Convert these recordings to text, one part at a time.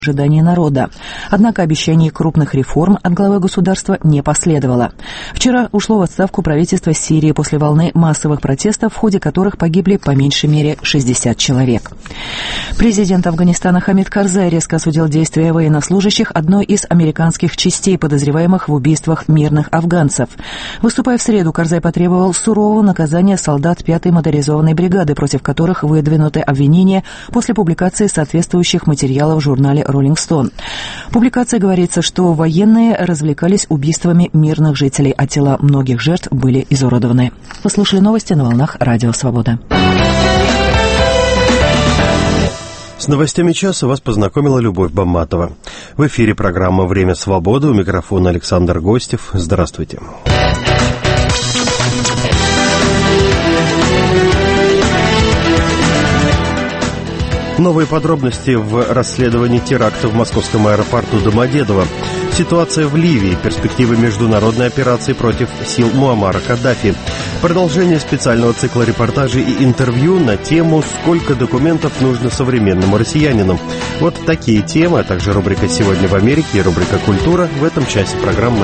ожиданий народа. Однако обещаний крупных реформ от главы государства не последовало. Вчера ушло в отставку правительство Сирии после волны массовых протестов, в ходе которых погибли по меньшей мере 60 человек. Президент Афганистана Хамид Карзай резко осудил действия военнослужащих одной из американских частей, подозреваемых в убийствах мирных афганцев. Выступая в среду, Карзай потребовал сурового наказания солдат 5-й моторизованной бригады, против которых выдвинуты обвинения после публикации соответствующих материалов в журнале «Роллинг Стоун». В публикации говорится, что военные развлекались убийствами мирных жителей, а тела многих жертв были изуродованы. Вы слушали новости на волнах Радио Свобода. С новостями часа вас познакомила Любовь Бамматова. В эфире программа «Время свободы». У микрофона Александр Гостев. Здравствуйте. Новые подробности в расследовании теракта в московском аэропорту Домодедово. Ситуация в Ливии, перспективы международной операции против сил Муаммара Каддафи. Продолжение специального цикла репортажей и интервью на тему «Сколько документов нужно современному россиянину?». Вот такие темы, а также рубрика «Сегодня в Америке» и рубрика «Культура» в этом часе программы.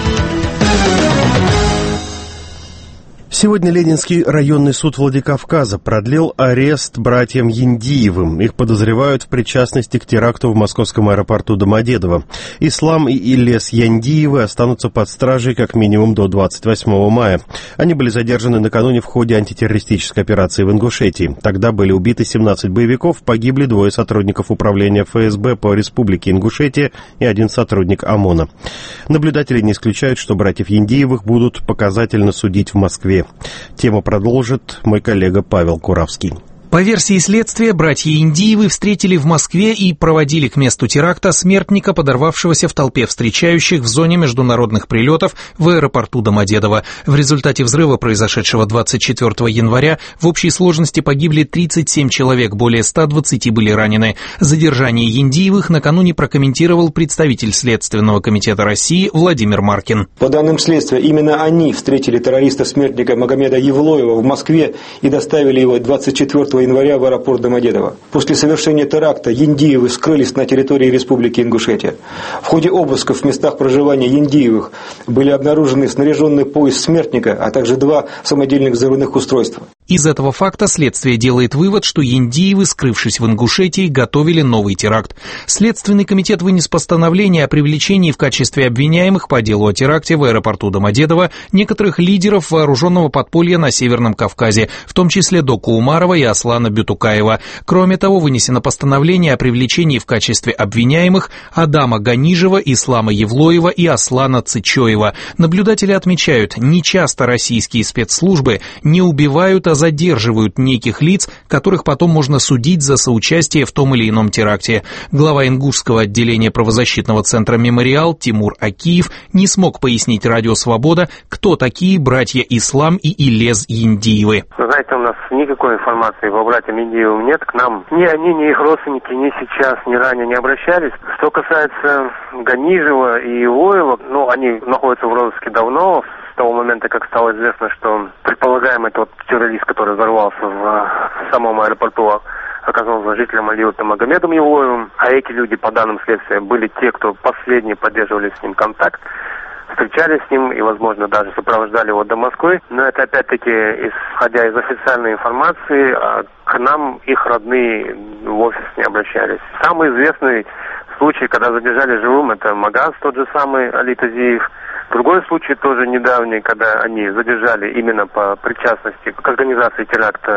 Сегодня Ленинский районный суд Владикавказа продлил арест братьям Яндиевым. Их подозревают в причастности к теракту в московском аэропорту Домодедово. Ислам и Иллес Яндиевы останутся под стражей как минимум до 28 мая. Они были задержаны накануне в ходе антитеррористической операции в Ингушетии. Тогда были убиты 17 боевиков, погибли 2 сотрудников управления ФСБ по республике Ингушетия и 1 сотрудник ОМОНа. Наблюдатели не исключают, что братьев Яндиевых будут показательно судить в Москве. Тему продолжит мой коллега Павел Куравский. По версии следствия, братья Яндиевы встретили в Москве и проводили к месту теракта смертника, подорвавшегося в толпе встречающих в зоне международных прилетов в аэропорту Домодедово. В результате взрыва, произошедшего 24 января, в общей сложности погибли 37 человек, более 120 были ранены. Задержание Яндиевых накануне прокомментировал представитель Следственного комитета России Владимир Маркин. По данным следствия, именно они встретили террориста-смертника Магомеда Евлоева в Москве и доставили его 24 января в аэропорт Домодедово. После совершения теракта Яндиевы скрылись на территории Республики Ингушетия. В ходе обысков в местах проживания Яндиевых были обнаружены снаряженный пояс смертника, а также 2 самодельных взрывных устройства. Из этого факта следствие делает вывод, что Яндиевы, скрывшись в Ингушетии, готовили новый теракт. Следственный комитет вынес постановление о привлечении в качестве обвиняемых по делу о теракте в аэропорту Домодедово некоторых лидеров вооруженного подполья на Северном Кавказе, в том числе Доку Умарова и Аслана Бютукаева. Кроме того, вынесено постановление о привлечении в качестве обвиняемых Адама Ганижева, Ислама Евлоева и Аслана Цычоева. Наблюдатели отмечают, нечасто российские спецслужбы не убивают, а задерживают неких лиц, которых потом можно судить за соучастие в том или ином теракте. Глава ингушского отделения правозащитного центра «Мемориал» Тимур Акиев не смог пояснить Радио Свобода, кто такие братья Ислам и Иллес Яндиевы. Знаете, у нас никакой информации по братьям Яндиевым нет. К нам ни они, ни их родственники ни сейчас, ни ранее не обращались. Что касается Ганижева и Евлоева, они находятся в розыске давно, с того момента, как стало известно, что предполагаемый тот террорист, который взорвался в самом аэропорту, оказался жителем Алиута Магомедом Евлоевым, а эти люди, по данным следствия, были те, кто последние поддерживали с ним контакт, встречались с ним и, возможно, даже сопровождали его до Москвы. Но это, опять-таки, исходя из официальной информации, к нам их родные в офис не обращались. Самый известный случай, когда задержали живым, это Магаз, тот же самый Али Тазиев. Другой случай тоже недавний, когда они задержали именно по причастности к организации теракта,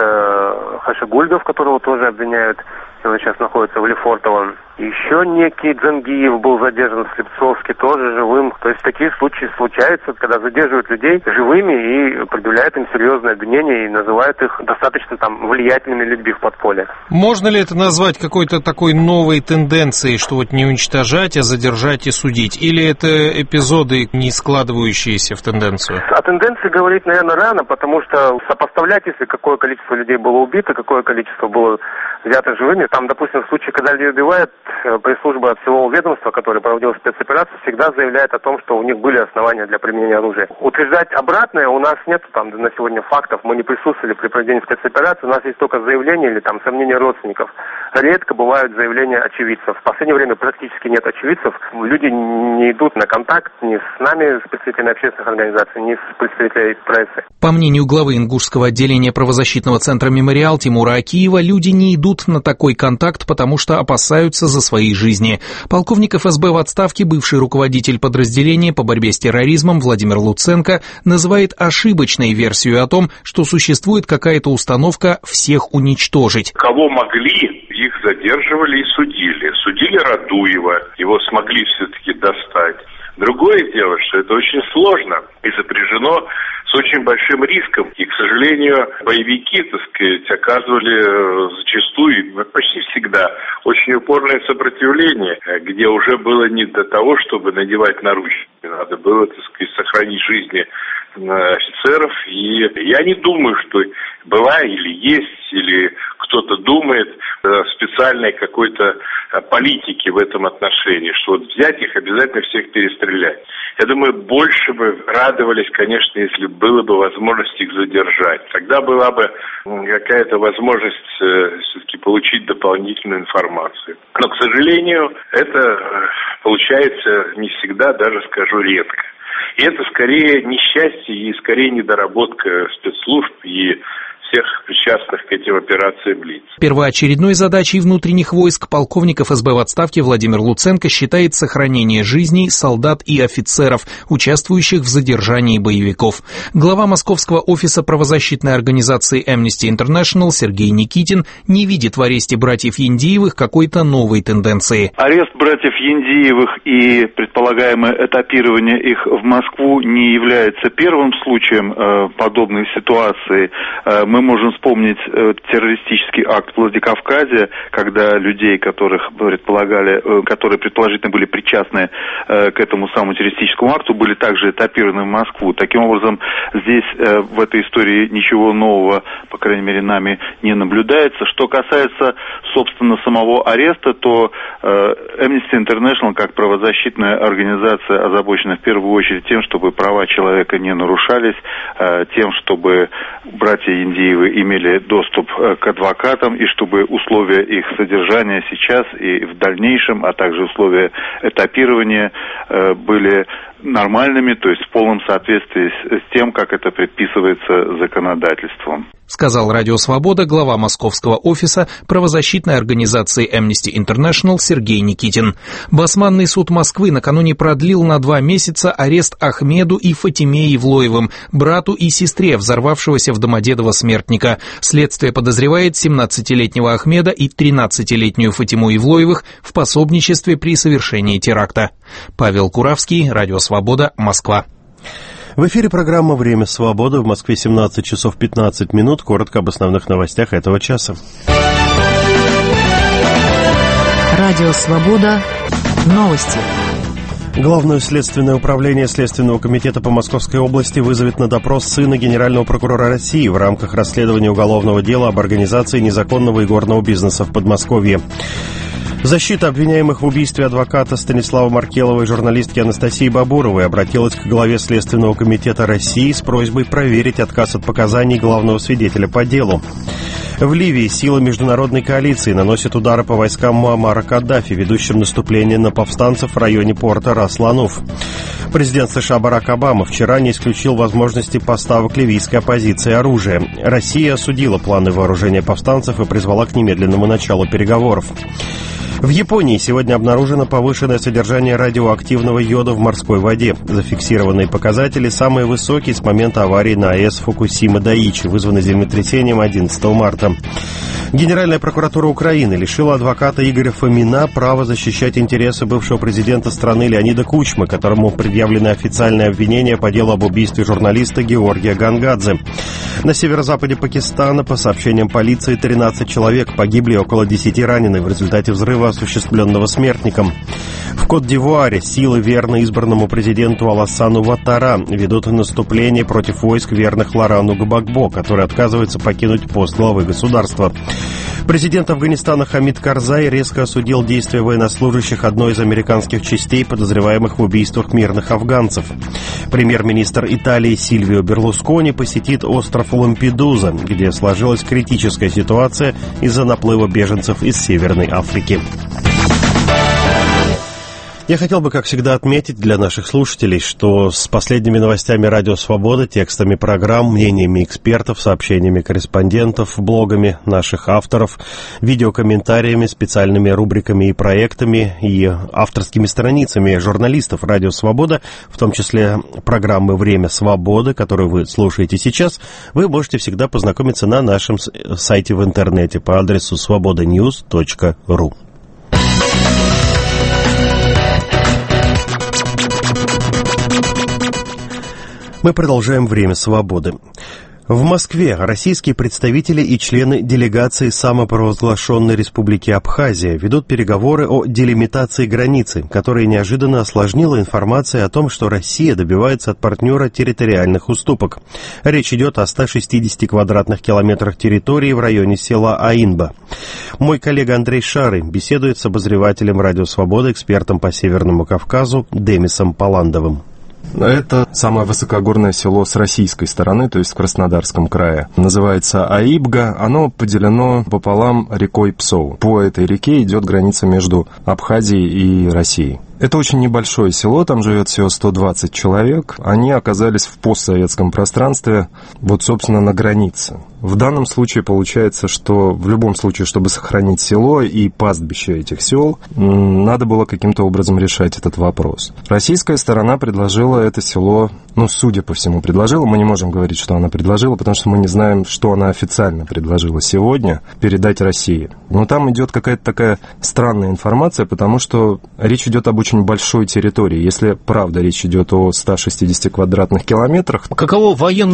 это Хашигульдов, которого тоже обвиняют, он сейчас находится в Лефортово. Еще некий Джангиев был задержан в Слепцовске, тоже живым. То есть такие случаи случаются, когда задерживают людей живыми и предъявляют им серьезные обвинения и называют их достаточно влиятельными людьми в подполье. Можно ли это назвать какой-то такой новой тенденцией, что не уничтожать, а задержать и судить? Или это эпизоды, не складывающиеся в тенденцию? О тенденции говорить, наверное, рано, потому что сопоставлять, если какое количество людей было убито, какое количество было взяты живыми. Там, допустим, в случае, когда людей убивают, пресс-служба силового ведомства, которое проводило спецоперацию, всегда заявляет о том, что у них были основания для применения оружия. Утверждать обратное у нас нет там на сегодня фактов. Мы не присутствовали при проведении спецоперации. У нас есть только заявления или там сомнения родственников. Редко бывают заявления очевидцев. В последнее время практически нет очевидцев. Люди не идут на контакт ни с нами, с представителями общественных организаций, ни с представителями прессы. По мнению главы Ингушского отделения правозащитного центра «Мемориал» Тимура Акиева, люди не идут на такой контакт, потому что опасаются за свои жизни. Полковник ФСБ в отставке, бывший руководитель подразделения по борьбе с терроризмом Владимир Луценко называет ошибочной версию о том, что существует какая-то установка всех уничтожить. Кого могли, их задерживали и судили. Судили Радуева, его смогли все-таки достать. Другое дело, что это очень сложно и сопряжено с очень большим риском. И, к сожалению, боевики, так сказать, оказывали зачастую, почти всегда, очень упорное сопротивление, где уже было не до того, чтобы надевать наручники. Надо было, так сказать, сохранить жизни офицеров. И я не думаю, что была или есть, или кто-то думает о специальной какой-то политике в этом отношении, что вот взять их, обязательно всех перестрелять. Я думаю, больше бы радовались, конечно, если была бы возможность их задержать. Тогда была бы какая-то возможность все-таки получить дополнительную информацию. Но, к сожалению, это получается не всегда, даже скажу, редко. И это скорее несчастье и скорее недоработка спецслужб и всех причастных к этим операциям лиц. Первоочередной задачей внутренних войск полковник ФСБ в отставке Владимир Луценко считает сохранение жизней солдат и офицеров, участвующих в задержании боевиков. Глава московского офиса правозащитной организации Amnesty International Сергей Никитин не видит в аресте братьев Яндиевых какой-то новой тенденции. Арест братьев Яндиевых и предполагаемое этапирование их в Москву не является первым случаем подобной ситуации. Мы можем вспомнить террористический акт в Владикавказе, когда людей, которые предположительно были причастны к этому самому террористическому акту, были также этапированы в Москву. Таким образом, здесь в этой истории ничего нового, по крайней мере, нами не наблюдается. Что касается, собственно, самого ареста, то Amnesty International, как правозащитная организация, озабочена в первую очередь тем, чтобы права человека не нарушались, тем, чтобы братья Яндиевы имели доступ к адвокатам, и чтобы условия их содержания сейчас и в дальнейшем, а также условия этапирования были нормальными, то есть в полном соответствии с тем, как это предписывается законодательством. Сказал Радио Свобода глава московского офиса правозащитной организации Amnesty International Сергей Никитин. Басманный суд Москвы накануне продлил на 2 месяца арест Ахмеду и Фатиме Евлоевым, брату и сестре взорвавшегося в Домодедово смертника. Следствие подозревает 17-летнего Ахмеда и 13-летнюю Фатиму Евлоевых в пособничестве при совершении теракта. Павел Куравский, Радио Свобода, Москва. В эфире программа «Время свободы». В Москве 17 часов 15 минут. Коротко об основных новостях этого часа. Радио «Свобода». Новости. Главное следственное управление Следственного комитета по Московской области вызовет на допрос сына генерального прокурора России в рамках расследования уголовного дела об организации незаконного игорного бизнеса в Подмосковье. Защита обвиняемых в убийстве адвоката Станислава Маркелова и журналистки Анастасии Бабуровой обратилась к главе Следственного комитета России с просьбой проверить отказ от показаний главного свидетеля по делу. В Ливии силы международной коалиции наносят удары по войскам Муаммара Каддафи, ведущим наступление на повстанцев в районе порта Рас-Лануф. Президент США Барак Обама вчера не исключил возможности поставок ливийской оппозиции оружия. Россия осудила планы вооружения повстанцев и призвала к немедленному началу переговоров. В Японии сегодня обнаружено повышенное содержание радиоактивного йода в морской воде. Зафиксированные показатели самые высокие с момента аварии на АЭС Фукусима-Дайичи, вызванной землетрясением 11 марта. Генеральная прокуратура Украины лишила адвоката Игоря Фомина права защищать интересы бывшего президента страны Леонида Кучмы, которому предъявлены официальные обвинения по делу об убийстве журналиста Георгия Гангадзе. На северо-западе Пакистана, по сообщениям полиции, 13 человек погибли, около 10 ранены в результате взрыва, осуществленного смертником. В Кот-д'Ивуаре силы, верно избранному президенту Алассану Уаттара, ведут наступление против войск, верных Лорану Гбагбо, который отказывается покинуть пост главы государства. Президент Афганистана Хамид Карзай резко осудил действия военнослужащих одной из американских частей, подозреваемых в убийствах мирных афганцев. Премьер-министр Италии Сильвио Берлускони посетит остров Лампедуза, где сложилась критическая ситуация из-за наплыва беженцев из Северной Африки. Я хотел бы, как всегда, отметить для наших слушателей, что с последними новостями «Радио Свобода», текстами программ, мнениями экспертов, сообщениями корреспондентов, блогами наших авторов, видеокомментариями, специальными рубриками и проектами и авторскими страницами журналистов «Радио Свобода», в том числе программы «Время свободы», которую вы слушаете сейчас, вы можете всегда познакомиться на нашем сайте в интернете по адресу svobodanews.ru. Мы продолжаем «Время свободы». В Москве российские представители и члены делегации самопровозглашенной Республики Абхазия ведут переговоры о делимитации границы, которая неожиданно осложнила информация о том, что Россия добивается от партнера территориальных уступок. Речь идет о 160 квадратных километрах территории в районе села Аинба. Мой коллега Андрей Шарый беседует с обозревателем «Радио Свобода», экспертом по Северному Кавказу Демисом Паландовым. Это самое высокогорное село с российской стороны, то есть в Краснодарском крае. Называется Аибга. Оно поделено пополам рекой Псоу. По этой реке идет граница между Абхазией и Россией. Это очень небольшое село, там живет всего 120 человек. Они оказались в постсоветском пространстве, вот, собственно, на границе. В данном случае получается, что в любом случае, чтобы сохранить село и пастбище этих сел, надо было каким-то образом решать этот вопрос. Российская сторона предложила это село, судя по всему, предложила. Мы не можем говорить, что она предложила, потому что мы не знаем, что она официально предложила сегодня передать России. Но там идет какая-то такая странная информация, потому что речь идет об очень большой территории. Если правда речь идет о 160 квадратных километрах. Каково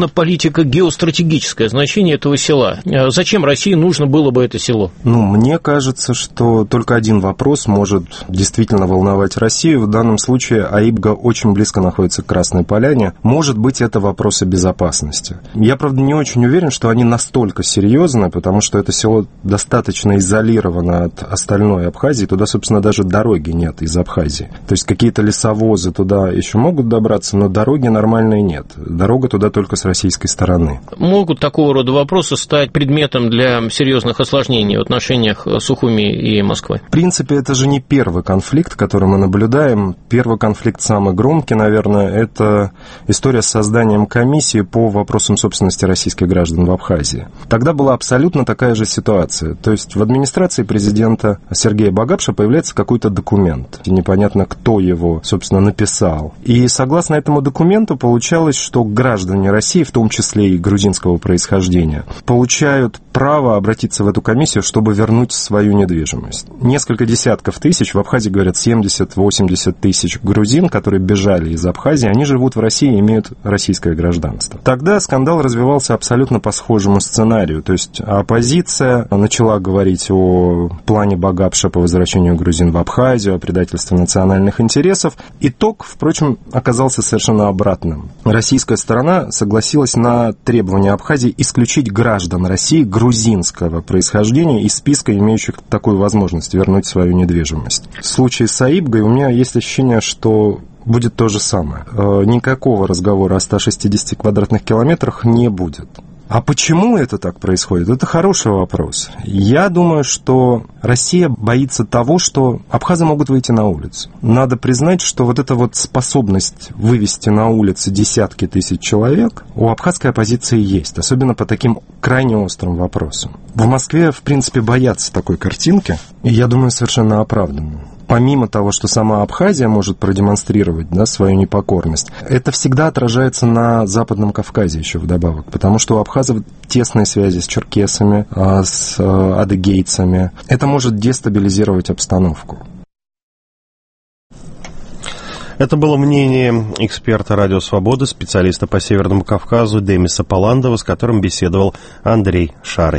военно-политико-геостратегическое значение этого села? Зачем России нужно было бы это село? Мне кажется, что только один вопрос может действительно волновать Россию. В данном случае Аибга очень близко находится к Красной Поляне. Может быть, это вопросы безопасности. Я, правда, не очень уверен, что они настолько серьезны, потому что это село достаточно изолировано от остальной Абхазии. Туда, собственно, даже дороги нет из Абхазии. То есть какие-то лесовозы туда еще могут добраться, но дороги нормальной нет. Дорога туда только с российской стороны. Могут такого рода вопросы стать предметом для серьезных осложнений в отношениях Сухуми и Москвы? В принципе, это же не первый конфликт, который мы наблюдаем. Первый конфликт самый громкий, наверное, это история с созданием комиссии по вопросам собственности российских граждан в Абхазии. Тогда была абсолютно такая же ситуация. То есть в администрации президента Сергея Багапша появляется какой-то документ. Непонятно, кто его, собственно, написал. И согласно этому документу получалось, что граждане России, в том числе и грузинского происхождения, получают право обратиться в эту комиссию, чтобы вернуть свою недвижимость. Несколько десятков тысяч, в Абхазии, говорят, 70-80 тысяч грузин, которые бежали из Абхазии, они живут в России и имеют российское гражданство. Тогда скандал развивался абсолютно по схожему сценарию. То есть оппозиция начала говорить о плане Багапша по возвращению грузин в Абхазию, о предательстве национальных интересов. Итог, впрочем, оказался совершенно обратным. Российская сторона согласилась на требование Абхазии исключить граждан России грузинского происхождения из списка, имеющих такую возможность вернуть свою недвижимость. В случае с Аибгой у меня есть ощущение, что будет то же самое. Никакого разговора о 160 квадратных километрах не будет. А почему это так происходит? Это хороший вопрос. Я думаю, что Россия боится того, что абхазы могут выйти на улицу. Надо признать, что вот эта вот способность вывести на улицы десятки тысяч человек у абхазской оппозиции есть, особенно по таким крайне острым вопросам. В Москве, в принципе, боятся такой картинки, и я думаю, совершенно оправданно. Помимо того, что сама Абхазия может продемонстрировать, свою непокорность, это всегда отражается на Западном Кавказе еще вдобавок, потому что у абхазов тесные связи с черкесами, с адыгейцами. Это может дестабилизировать обстановку. Это было мнение эксперта «Радио Свободы», специалиста по Северному Кавказу Демиса Паландова, с которым беседовал Андрей Шарый.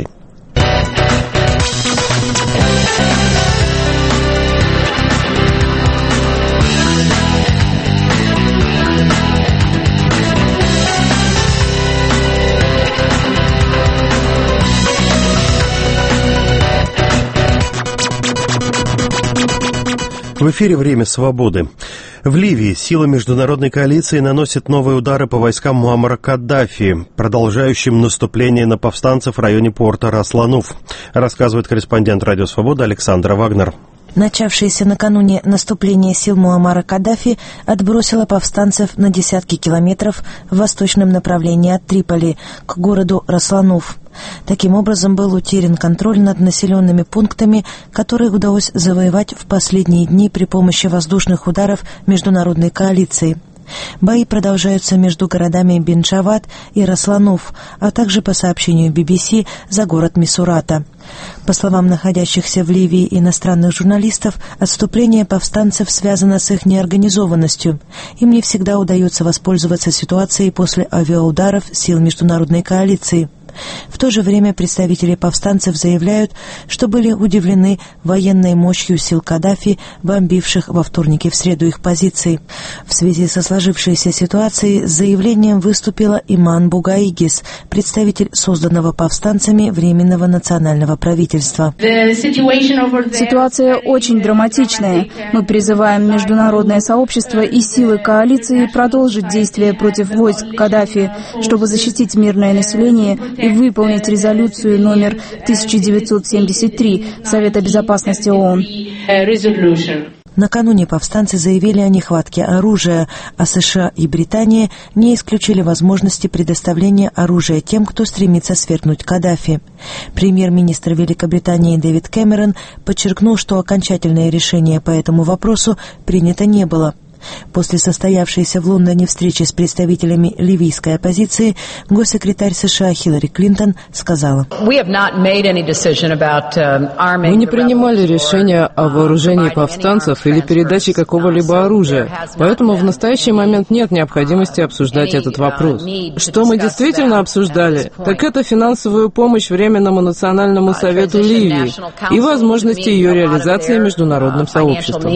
В эфире «Время свободы». В Ливии силы международной коалиции наносят новые удары по войскам Муаммара Каддафи, продолжающим наступление на повстанцев в районе порта Рас-Лануф, рассказывает корреспондент «Радио Свобода» Александра Вагнер. Начавшееся накануне наступление сил Муаммара Каддафи отбросило повстанцев на десятки километров в восточном направлении от Триполи к городу Рас-Лануф. Таким образом, был утерян контроль над населенными пунктами, которые удалось завоевать в последние дни при помощи воздушных ударов международной коалиции. Бои продолжаются между городами Бен-Джавад и Рас-Лануф, а также, по сообщению BBC, за город Мисурата. По словам находящихся в Ливии иностранных журналистов, отступление повстанцев связано с их неорганизованностью. Им не всегда удается воспользоваться ситуацией после авиаударов сил международной коалиции. В то же время представители повстанцев заявляют, что были удивлены военной мощью сил Каддафи, бомбивших во вторник и в среду их позиции. В связи со сложившейся ситуацией с заявлением выступила Иман Бугаигис, представитель созданного повстанцами Временного национального правительства. Ситуация очень драматичная. Мы призываем международное сообщество и силы коалиции продолжить действия против войск Каддафи, чтобы защитить мирное население и выполнить резолюцию номер 1973 Совета Безопасности ООН. Накануне повстанцы заявили о нехватке оружия, а США и Британия не исключили возможности предоставления оружия тем, кто стремится свергнуть Каддафи. Премьер-министр Великобритании Дэвид Кэмерон подчеркнул, что окончательное решение по этому вопросу принято не было. После состоявшейся в Лондоне встречи с представителями ливийской оппозиции госсекретарь США Хиллари Клинтон сказала: «Мы не принимали решения о вооружении повстанцев или передаче какого-либо оружия, поэтому в настоящий момент нет необходимости обсуждать этот вопрос. Что мы действительно обсуждали, так это финансовую помощь Временному национальному совету Ливии и возможности ее реализации международным сообществом».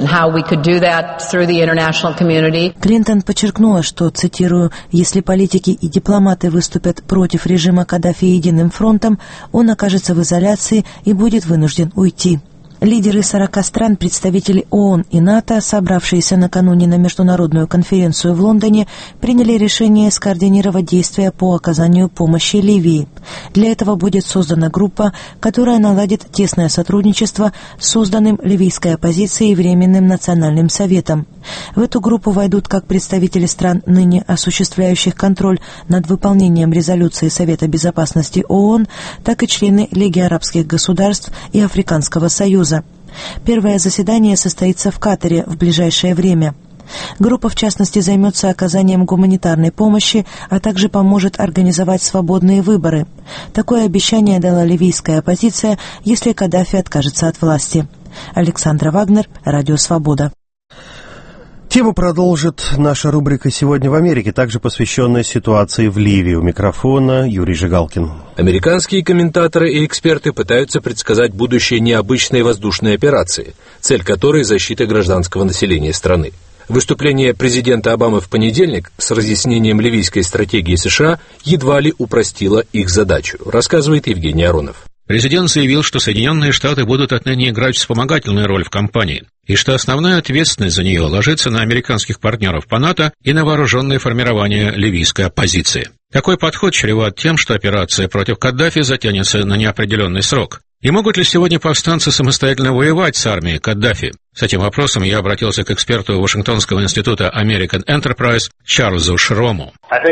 Клинтон подчеркнула, что, цитирую, «если политики и дипломаты выступят против режима Каддафи единым фронтом, он окажется в изоляции и будет вынужден уйти». Лидеры 40 стран, представители ООН и НАТО, собравшиеся накануне на международную конференцию в Лондоне, приняли решение скоординировать действия по оказанию помощи Ливии. Для этого будет создана группа, которая наладит тесное сотрудничество с созданным ливийской оппозицией Временным национальным советом. В эту группу войдут как представители стран, ныне осуществляющих контроль над выполнением резолюции Совета Безопасности ООН, так и члены Лиги арабских государств и Африканского союза. Первое заседание состоится в Катаре в ближайшее время. Группа, в частности, займется оказанием гуманитарной помощи, а также поможет организовать свободные выборы. Такое обещание дала ливийская оппозиция, если Каддафи откажется от власти. Александра Вагнер, Радио Свобода. Тему продолжит наша рубрика «Сегодня в Америке», также посвященная ситуации в Ливии. У микрофона Юрий Жигалкин. Американские комментаторы и эксперты пытаются предсказать будущее необычной воздушной операции, цель которой – защита гражданского населения страны. Выступление президента Обамы в понедельник с разъяснением ливийской стратегии США едва ли упростило их задачу, рассказывает Евгений Аронов. Президент заявил, что Соединенные Штаты будут отныне играть вспомогательную роль в кампании, и что основная ответственность за нее ложится на американских партнеров по НАТО и на вооруженное формирование ливийской оппозиции. Такой подход чреват тем, что операция против Каддафи затянется на неопределенный срок. И могут ли сегодня повстанцы самостоятельно воевать с армией Каддафи? С этим вопросом я обратился к эксперту Вашингтонского института American Enterprise Чарльзу Шрому.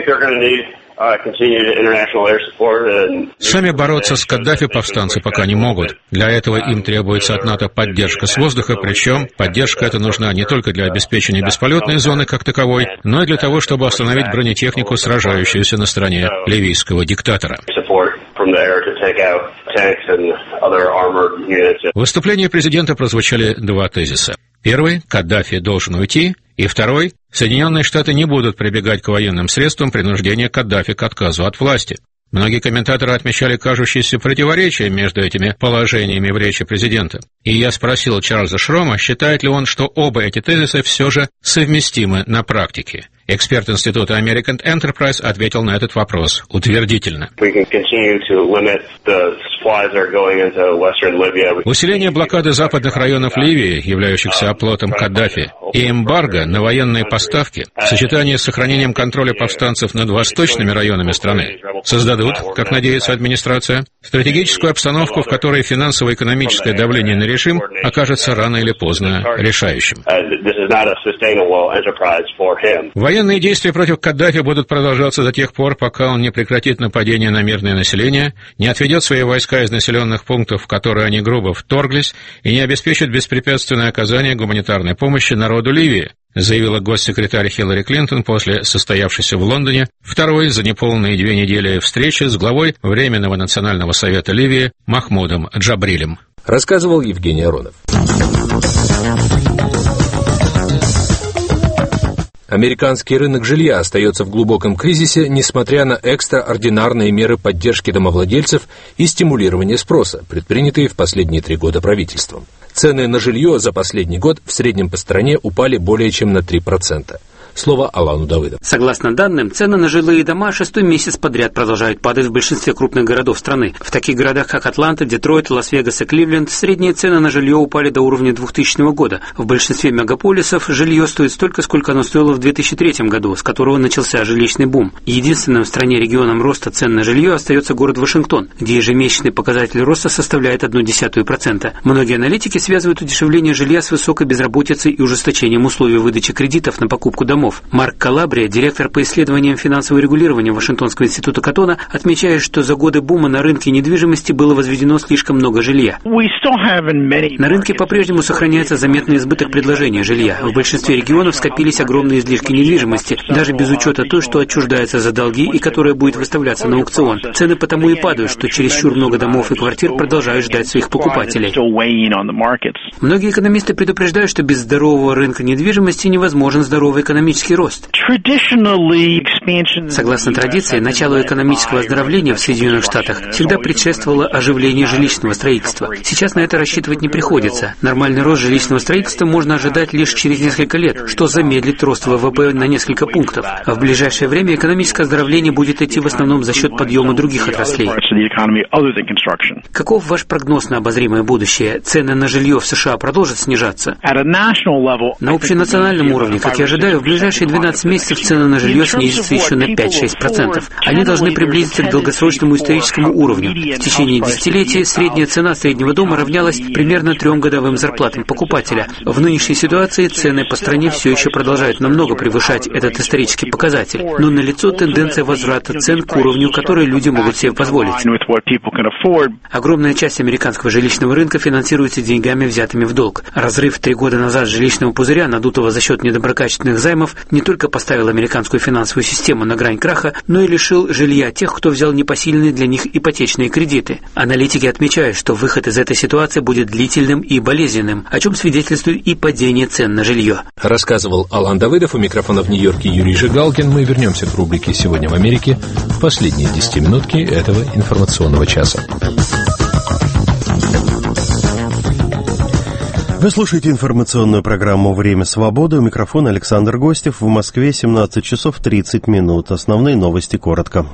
Сами бороться с Каддафи повстанцы пока не могут. Для этого им требуется от НАТО поддержка с воздуха, причем поддержка эта нужна не только для обеспечения бесполетной зоны как таковой, но и для того, чтобы остановить бронетехнику, сражающуюся на стороне ливийского диктатора. В выступлении президента прозвучали два тезиса. Первый – Каддафи должен уйти, и второй – Соединенные Штаты не будут прибегать к военным средствам принуждения Каддафи к отказу от власти. Многие комментаторы отмечали кажущееся противоречие между этими положениями в речи президента. И я спросил Чарльза Шрома, считает ли он, что оба эти тезиса все же совместимы на практике. Эксперт института American Enterprise ответил на этот вопрос утвердительно. Усиление блокады западных районов Ливии, являющихся оплотом Каддафи, и эмбарго на военные поставки в сочетании с сохранением контроля повстанцев над восточными районами страны создадут, как надеется администрация, стратегическую обстановку, в которой финансово-экономическое давление на режим окажется рано или поздно решающим. Военные действия против Каддафи будут продолжаться до тех пор, пока он не прекратит нападение на мирное население, не отведет свои войска из населенных пунктов, в которые они грубо вторглись, и не обеспечит беспрепятственное оказание гуманитарной помощи народу Ливии, заявила госсекретарь Хиллари Клинтон после состоявшейся в Лондоне второй за неполные 2 недели встречи с главой Временного национального совета Ливии Махмудом Джабрилем. Рассказывал Евгений Аронов. Американский рынок жилья остается в глубоком кризисе, несмотря на экстраординарные меры поддержки домовладельцев и стимулирования спроса, предпринятые в последние 3 года правительством. Цены на жилье за последний год в среднем по стране упали более чем на 3%. Слово Алану Давыдову. Согласно данным, цены на жилые дома 6-й месяц подряд продолжают падать в большинстве крупных городов страны. В таких городах, как Атланта, Детройт, Лас-Вегас и Кливленд, средние цены на жилье упали до уровня 2000 года. В большинстве мегаполисов жилье стоит столько, сколько оно стоило в 2003 году, с которого начался жилищный бум. Единственным в стране регионом роста цен на жилье остается город Вашингтон, где ежемесячный показатель роста составляет 0,1%. Многие аналитики связывают удешевление жилья с высокой безработицей и ужесточением условий выдачи кредитов на покупку домов. Марк Калабрия, директор по исследованиям финансового регулирования Вашингтонского института Каттона, отмечает, что за годы бума на рынке недвижимости было возведено слишком много жилья. На рынке по-прежнему сохраняется заметный избыток предложения жилья. В большинстве регионов скопились огромные излишки недвижимости, даже без учета той, что отчуждается за долги и которая будет выставляться на аукцион. Цены потому и падают, что чересчур много домов и квартир продолжают ждать своих покупателей. Многие экономисты предупреждают, что без здорового рынка недвижимости невозможен здоровый экономический рост. Согласно традиции, началу экономического оздоровления в Соединенных Штатах всегда предшествовало оживление жилищного строительства. Сейчас на это рассчитывать не приходится. Нормальный рост жилищного строительства можно ожидать лишь через несколько лет, что замедлит рост ВВП на несколько пунктов. А в ближайшее время экономическое оздоровление будет идти в основном за счет подъема других отраслей. Каков ваш прогноз на обозримое будущее? Цены на жилье в США продолжат снижаться? На общенациональном уровне, как я ожидаю, в ближайшие 12 месяцев цены на жилье снизятся еще на 5-6%. Они должны приблизиться к долгосрочному историческому уровню. В течение десятилетия средняя цена среднего дома равнялась примерно 3 годовым зарплатам покупателя. В нынешней ситуации цены по стране все еще продолжают намного превышать этот исторический показатель, но налицо тенденция возврата цен к уровню, который люди могут себе позволить. Огромная часть американского жилищного рынка финансируется деньгами, взятыми в долг. Разрыв 3 года назад жилищного пузыря, надутого за счет недоброкачественных займов, не только поставил американскую финансовую систему на грань краха, но и лишил жилья тех, кто взял непосильные для них ипотечные кредиты. Аналитики отмечают, что выход из этой ситуации будет длительным и болезненным, о чем свидетельствует и падение цен на жилье. Рассказывал Алан Давыдов, у микрофона в Нью-Йорке Юрий Жигалкин. Мы вернемся к рубрике «Сегодня в Америке» в последние 10-минутки этого информационного часа. Вы слушаете информационную программу «Время свободы». У микрофона Александр Гостев. В Москве 17 часов 30 минут. Основные новости коротко.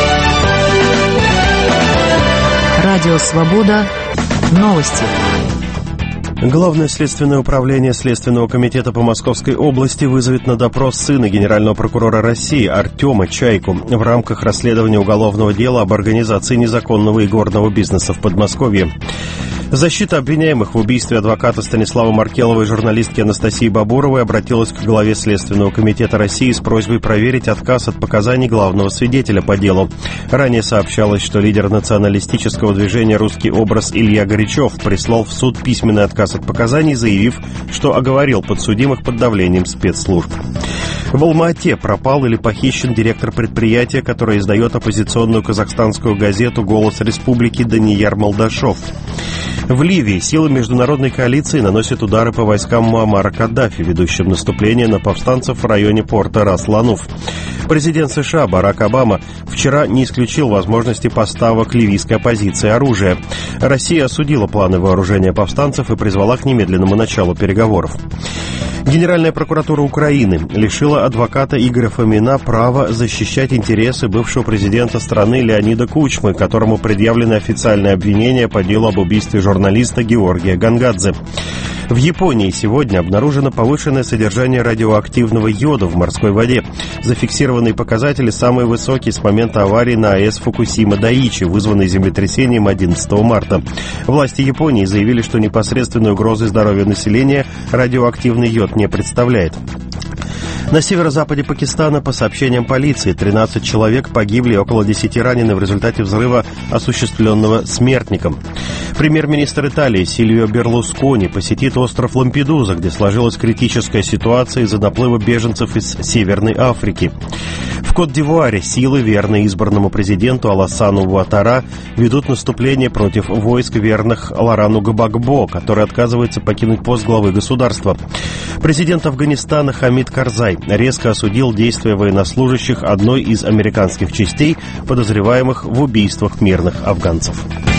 Радио «Свобода». Новости. Главное следственное управление Следственного комитета по Московской области вызовет на допрос сына генерального прокурора России Артема Чайку в рамках расследования уголовного дела об организации незаконного игорного бизнеса в Подмосковье. Защита обвиняемых в убийстве адвоката Станислава Маркелова и журналистки Анастасии Бабуровой обратилась к главе Следственного комитета России с просьбой проверить отказ от показаний главного свидетеля по делу. Ранее сообщалось, что лидер националистического движения «Русский образ» Илья Горячев прислал в суд письменный отказ от показаний, заявив, что оговорил подсудимых под давлением спецслужб. В Алма-Ате пропал или похищен директор предприятия, которое издает оппозиционную казахстанскую газету «Голос Республики» Данияр Молдашов. В Ливии силы международной коалиции наносят удары по войскам Муаммара Каддафи, ведущим наступление на повстанцев в районе порта Рас-Лануф. Президент США Барак Обама вчера не исключил возможности поставок ливийской оппозиции оружия. Россия осудила планы вооружения повстанцев и призвала к немедленному началу переговоров. Генеральная прокуратура Украины лишила адвоката Игоря Фомина права защищать интересы бывшего президента страны Леонида Кучмы, которому предъявлены официальные обвинения по делу об убийстве журналиста Георгия Гангадзе. В Японии сегодня обнаружено повышенное содержание радиоактивного йода в морской воде. Зафиксированные показатели самые высокие с момента аварии на АЭС Фукусима-Дайичи, вызванной землетрясением 11 марта. Власти Японии заявили, что непосредственной угрозы здоровью населения радиоактивный йод не представляет. На северо-западе Пакистана, по сообщениям полиции, 13 человек погибли и около 10 ранены в результате взрыва, осуществленного смертником. Премьер-министр Италии Сильвио Берлускони посетит остров Лампедуза, где сложилась критическая ситуация из-за наплыва беженцев из Северной Африки. В Кот-д'Ивуаре силы, верные избранному президенту Алассану Уатара, ведут наступление против войск, верных Лорану Гбагбо, который отказывается покинуть пост главы государства. Президент Афганистана Хамид Карзай резко осудил действия военнослужащих одной из американских частей, подозреваемых в убийствах мирных афганцев.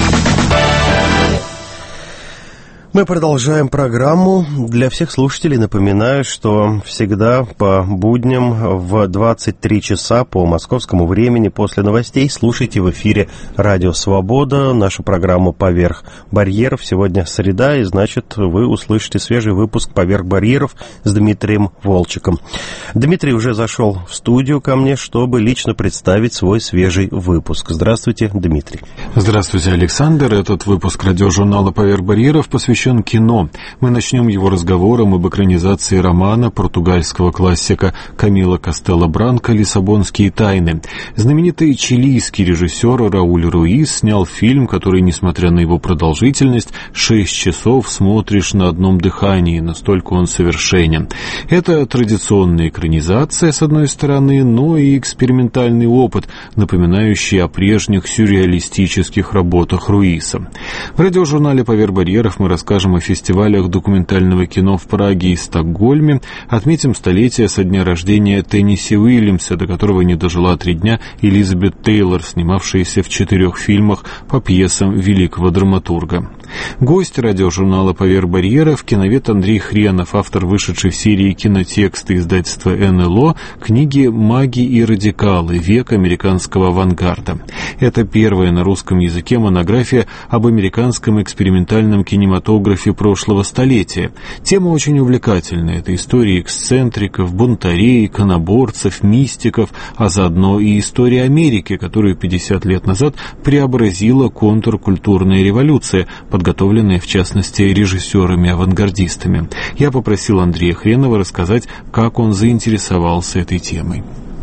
Мы продолжаем программу. Для всех слушателей напоминаю, что всегда по будням в 23 часа по московскому времени после новостей слушайте в эфире «Радио Свобода» нашу программу «Поверх барьеров». Сегодня среда, и значит, вы услышите свежий выпуск «Поверх барьеров» с Дмитрием Волчеком. Дмитрий уже зашел в студию ко мне, чтобы лично представить свой свежий выпуск. Здравствуйте, Дмитрий. Здравствуйте, Александр. Этот выпуск радиожурнала «Поверх барьеров» посвящен кино. Мы начнем его разговором об экранизации романа португальского классика Камила Кастелло Бранко «Лиссабонские тайны». Знаменитый чилийский режиссер Рауль Руис снял фильм, который, несмотря на его продолжительность, 6 часов смотришь на одном дыхании, настолько он совершенен. Это традиционная экранизация, с одной стороны, но и экспериментальный опыт, напоминающий о прежних сюрреалистических работах Руиса. В радиожурнале «Поверх барьеров» мы расскажем о фестивалях документального кино в Праге и Стокгольме, отметим столетие со дня рождения Тенниси Уильямса, до которого не дожила 3 дня Элизабет Тейлор, снимавшаяся в 4 фильмах по пьесам великого драматурга. Гость радиожурнала «Поверх барьеров» — киновед Андрей Хренов, автор вышедшей в серии кинотексты издательства НЛО книги «Маги и радикалы. Век американского авангарда». Это первая на русском языке монография об американском экспериментальном кинематографе прошлого столетия. Тема очень увлекательная. Это история эксцентриков, бунтарей, иконоборцев, мистиков, а заодно и история Америки, которую 50 лет назад преобразила контркультурная революция, подготовленная, в частности, режиссерами-авангардистами. Я попросил Андрея Хренова рассказать, как он заинтересовался этой темой.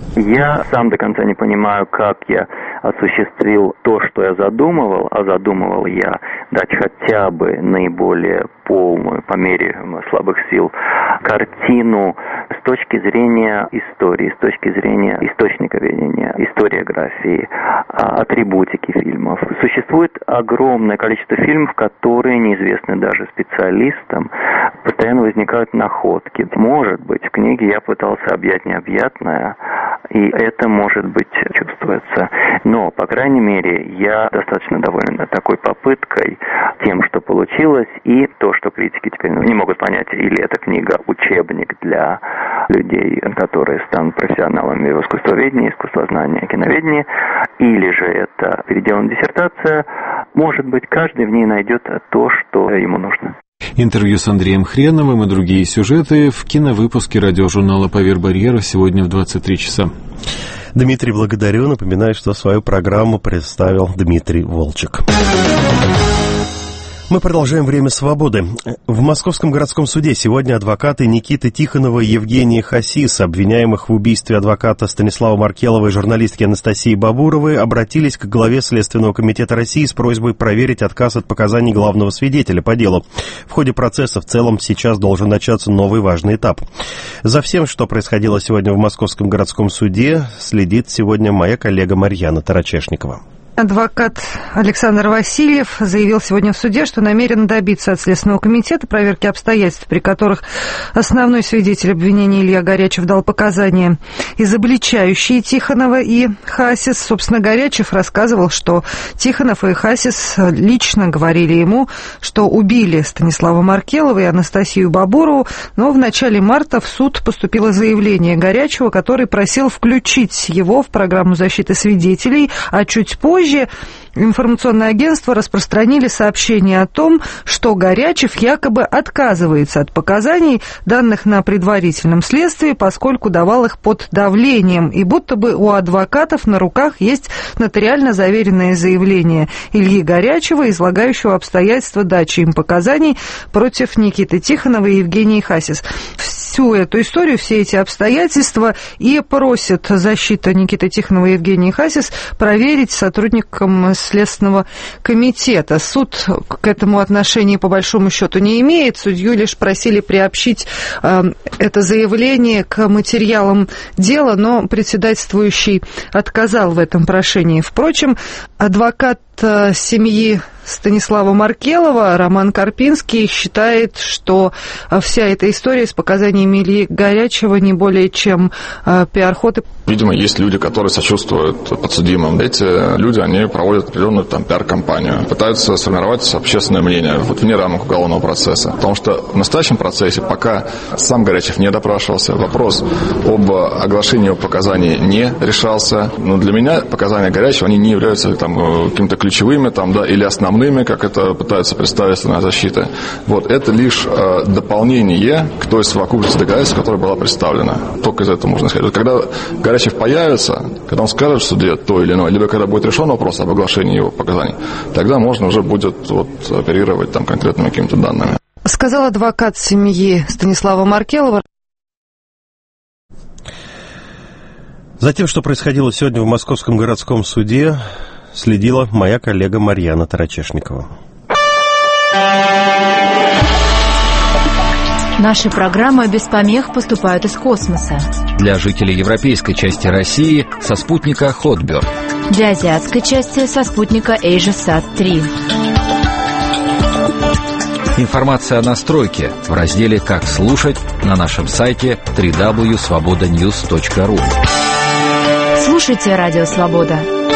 Я сам до конца не понимаю, как я осуществил то, что я задумывал, а задумывал я дать хотя бы наиболее полную, по мере слабых сил, картину с точки зрения истории, с точки зрения источниковедения, историографии, атрибутики фильмов. Существует огромное количество фильмов, которые неизвестны даже специалистам. Постоянно возникают находки. Может быть, в книге я пытался объять необъятное, и это, может быть, чувствуется. Но, по крайней мере, я достаточно доволен такой попыткой, тем, что получилось, и то, что критики теперь не могут понять, или эта книга учебник для людей, которые станут профессионалами в искусствоведении, искусствознании, киноведении, или же это переделанная диссертация. Может быть, каждый в ней найдет то, что ему нужно. Интервью с Андреем Хреновым и другие сюжеты в киновыпуске радиожурнала «Поверх барьеров» сегодня в 23 часа. Дмитрий, благодарю. Напоминаю, что свою программу представил Дмитрий Волчек. Мы продолжаем «Время свободы». В Московском городском суде сегодня адвокаты Никиты Тихонова и Евгения Хасис, обвиняемых в убийстве адвоката Станислава Маркелова и журналистки Анастасии Бабуровой, обратились к главе Следственного комитета России с просьбой проверить отказ от показаний главного свидетеля по делу. В ходе процесса в целом сейчас должен начаться новый важный этап. За всем, что происходило сегодня в Московском городском суде, следит сегодня моя коллега Марьяна Тарачешникова. Адвокат Александр Васильев заявил сегодня в суде, что намерен добиться от Следственного комитета проверки обстоятельств, при которых основной свидетель обвинения Илья Горячев дал показания, изобличающие Тихонова и Хасис. Собственно, Горячев рассказывал, что Тихонов и Хасис лично говорили ему, что убили Станислава Маркелова и Анастасию Бабурову, но в начале марта в суд поступило заявление Горячева, который просил включить его в программу защиты свидетелей, а чуть позже информационное агентство распространили сообщение о том, что Горячев якобы отказывается от показаний, данных на предварительном следствии, поскольку давал их под давлением, и будто бы у адвокатов на руках есть нотариально заверенное заявление Ильи Горячева, излагающего обстоятельства дачи им показаний против Никиты Тихонова и Евгении Хасис. Всю эту историю, все эти обстоятельства и просит защита Никиты Тихонова и Евгении Хасис проверить сотрудникам Следственного комитета. Суд к этому отношения по большому счету не имеет. Судью лишь просили приобщить это заявление к материалам дела, но председательствующий отказал в этом прошении. Впрочем, адвокат семьи Станислава Маркелова Роман Карпинский считает, что вся эта история с показаниями Ильи Горячева не более чем пиар-ход. Видимо, есть люди, которые сочувствуют подсудимым. Эти люди, они проводят определенную пиар-кампанию, пытаются сформировать общественное мнение вне рамок уголовного процесса. Потому что в настоящем процессе, пока сам Горячев не допрашивался, вопрос об оглашении его показаний не решался. Но для меня показания Горячева, они не являются какими-то ключевыми или основными, как это пытается представить страна защиты. Это лишь дополнение к той совокупности доказательств, которая была представлена. Только из этого можно сказать. Когда Горячев появится, когда он скажет в суде то или иное, либо когда будет решен вопрос об оглашении его показаний, тогда можно уже будет оперировать конкретными какими-то данными. Сказал адвокат семьи Станислава Маркелова. За тем, что происходило сегодня в Московском городском суде, следила моя коллега Марьяна Тарачешникова. Наши программы без помех поступают из космоса. Для жителей европейской части России со спутника Hotbird. Для азиатской части со спутника AsiaSat-3. Информация о настройке в разделе «Как слушать» на нашем сайте www.svobodanews.ru. Слушайте Радио Свобода.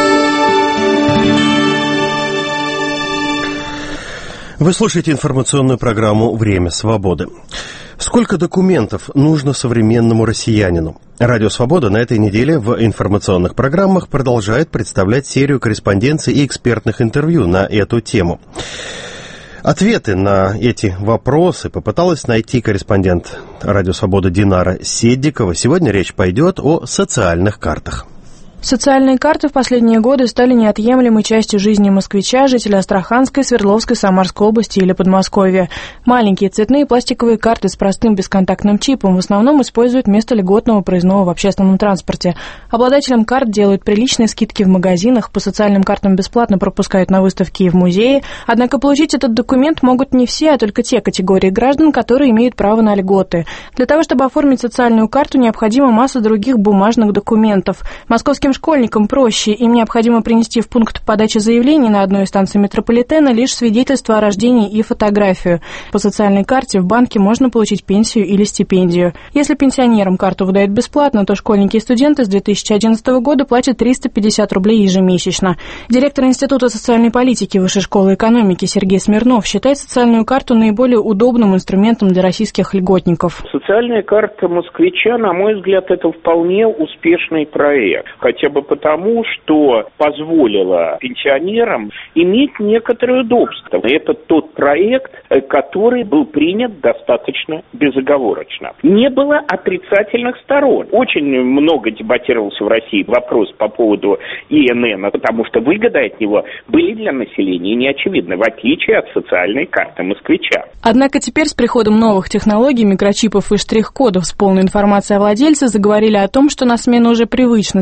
Вы слушаете информационную программу «Время свободы». Сколько документов нужно современному россиянину? Радио «Свобода» на этой неделе в информационных программах продолжает представлять серию корреспонденций и экспертных интервью на эту тему. Ответы на эти вопросы попыталась найти корреспондент «Радио Свобода» Динара Седдикова. Сегодня речь пойдет о социальных картах. Социальные карты в последние годы стали неотъемлемой частью жизни москвича, жителя Астраханской, Свердловской, Самарской области или Подмосковья. Маленькие цветные пластиковые карты с простым бесконтактным чипом в основном используют вместо льготного проездного в общественном транспорте. Обладателям карт делают приличные скидки в магазинах, по социальным картам бесплатно пропускают на выставки и в музеи. Однако получить этот документ могут не все, а только те категории граждан, которые имеют право на льготы. Для того, чтобы оформить социальную карту, необходима масса других бумажных документов. Московским школьникам проще. Им необходимо принести в пункт подачи заявлений на одной из станций метрополитена лишь свидетельство о рождении и фотографию. По социальной карте в банке можно получить пенсию или стипендию. Если пенсионерам карту выдают бесплатно, то школьники и студенты с 2011 года платят 350 рублей ежемесячно. Директор Института социальной политики Высшей школы экономики Сергей Смирнов считает социальную карту наиболее удобным инструментом для российских льготников. Социальная карта москвича, на мой взгляд, это вполне успешный проект. Хотя бы потому, что позволило пенсионерам иметь некоторые удобства. Это тот проект, который был принят достаточно безоговорочно. Не было отрицательных сторон. Очень много дебатировался в России вопрос по поводу ИНН, потому что выгоды от него были для населения неочевидны, в отличие от социальной карты москвича. Однако теперь с приходом новых технологий, микрочипов и штрих-кодов с полной информацией о владельце заговорили о том, что на смену уже привычной социальной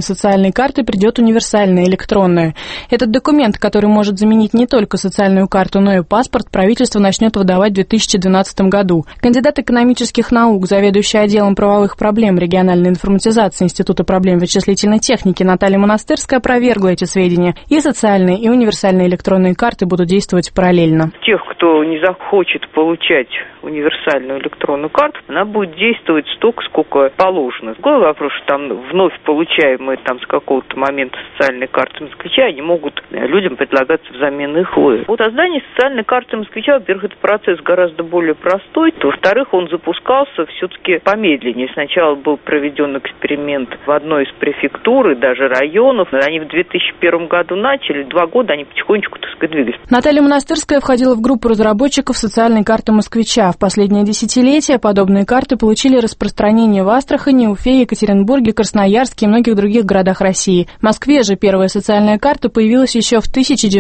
социальной карты придет универсальная, электронная. Этот документ, который может заменить не только социальную карту, но и паспорт, правительство начнет выдавать в 2012 году. Кандидат экономических наук, заведующий отделом правовых проблем региональной информатизации Института проблем вычислительной техники Наталья Монастырская опровергла эти сведения. И социальные, и универсальные электронные карты будут действовать параллельно. Тех, кто не захочет получать универсальную электронную карту, она будет действовать столько, сколько положено. Другой вопрос, что там вновь получаемые там с какого-то момента социальные карты москвича, они могут людям предлагаться взамен их. Вот создание социальной карты москвича, во-первых, это процесс гораздо более простой. Во-вторых, он запускался все-таки помедленнее. Сначала был проведен эксперимент в одной из префектур и даже районов. Они в 2001 году начали, 2 года они потихонечку, так сказать, двигались. Наталья Монастырская входила в группу разработчиков социальной карты москвича. В последнее десятилетие подобные карты получили распространение в Астрахани, Уфе, Екатеринбурге, Красноярске и многих других городах России. В Москве же первая социальная карта появилась еще в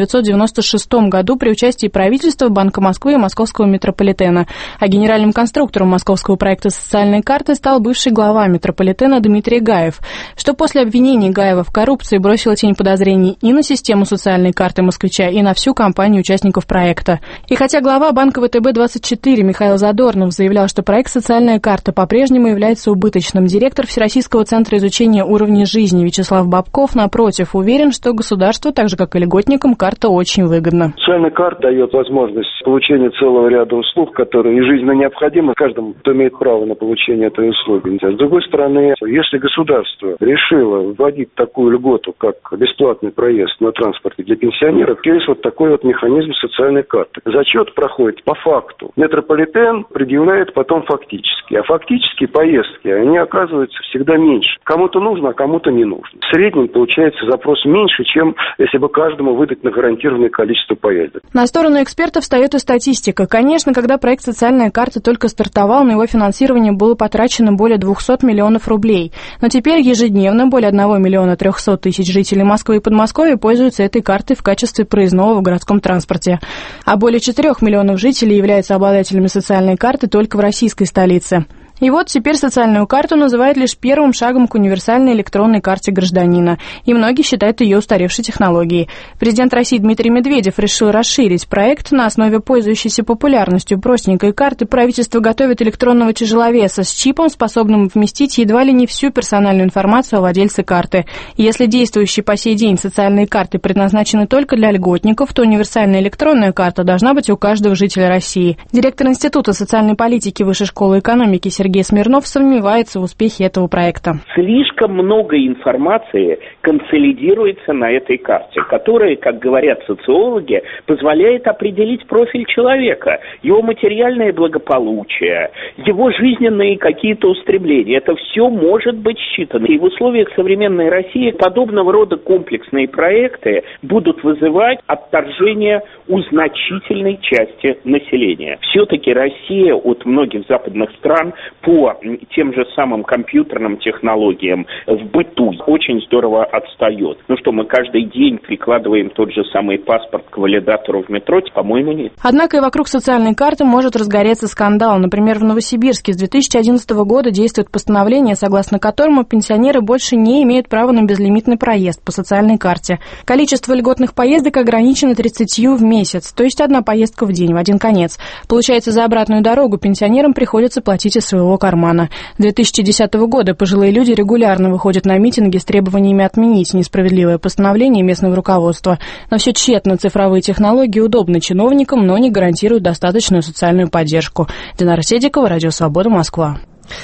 1996 году при участии правительства, Банка Москвы и Московского метрополитена. А генеральным конструктором московского проекта социальной карты стал бывший глава метрополитена Дмитрий Гаев, что после обвинений Гаева в коррупции бросило тень подозрений и на систему социальной карты москвича, и на всю компанию участников проекта. И хотя глава банка ВТБ-24 Михаил Задорнов заявлял, что проект «Социальная карта» по-прежнему является убыточным, директор Всероссийского центра изучения уровня жизни Вячеслав Бабков, напротив, уверен, что государству, так же как и льготникам, карта очень выгодна. Социальная карта дает возможность получения целого ряда услуг, которые жизненно необходимы каждому, кто имеет право на получение этой услуги. С другой стороны, если государство решило вводить такую льготу, как бесплатный проезд на транспорте для пенсионеров, есть вот такой вот механизм социальной карты. Зачет проходит по факту. Метрополитен предъявляет потом фактически. А фактические поездки, они оказываются всегда меньше. Кому-то нужно, а кому-то не нужно. В среднем получается запрос меньше, чем если бы каждому выдать на гарантированное количество поездок. На сторону экспертов встает и статистика. Конечно, когда проект «Социальная карта» только стартовал, на его финансирование было потрачено более 200 миллионов рублей. Но теперь ежедневно более 1 миллиона 300 тысяч жителей Москвы и Подмосковья пользуются этой картой в качестве проездного в городском транспорте. А более 4 миллионов жителей являются обладателями социальной карты только в российской столице. И вот теперь социальную карту называют лишь первым шагом к универсальной электронной карте гражданина. И многие считают ее устаревшей технологией. Президент России Дмитрий Медведев решил расширить проект. На основе пользующейся популярностью простенькой карты правительство готовит электронного тяжеловеса с чипом, способным вместить едва ли не всю персональную информацию о владельце карты. И если действующие по сей день социальные карты предназначены только для льготников, то универсальная электронная карта должна быть у каждого жителя России. Директор Института социальной политики Высшей школы экономики Сергей Смирнов сомневается в успехе этого проекта. Слишком много информации консолидируется на этой карте, которая, как говорят социологи, позволяет определить профиль человека, его материальное благополучие, его жизненные какие-то устремления. Это все может быть считано. И в условиях современной России подобного рода комплексные проекты будут вызывать отторжение у значительной части населения. Все-таки Россия от многих западных стран по тем же самым компьютерным технологиям в быту очень здорово отстает. Ну что, мы каждый день прикладываем тот же самый паспорт к валидатору в метро? По-моему, нет. Однако и вокруг социальной карты может разгореться скандал. Например, в Новосибирске с 2011 года действует постановление, согласно которому пенсионеры больше не имеют права на безлимитный проезд по социальной карте. Количество льготных поездок ограничено 30 в месяц, то есть 1 поездка в день, в один конец. Получается, за обратную дорогу пенсионерам приходится платить из своего кармана. С 2010 года пожилые люди регулярно выходят на митинги с требованиями отменить несправедливое постановление местного руководства. Но все тщетно. Цифровые технологии удобны чиновникам, но не гарантируют достаточную социальную поддержку. Динара Седикова, Радио Свобода, Москва.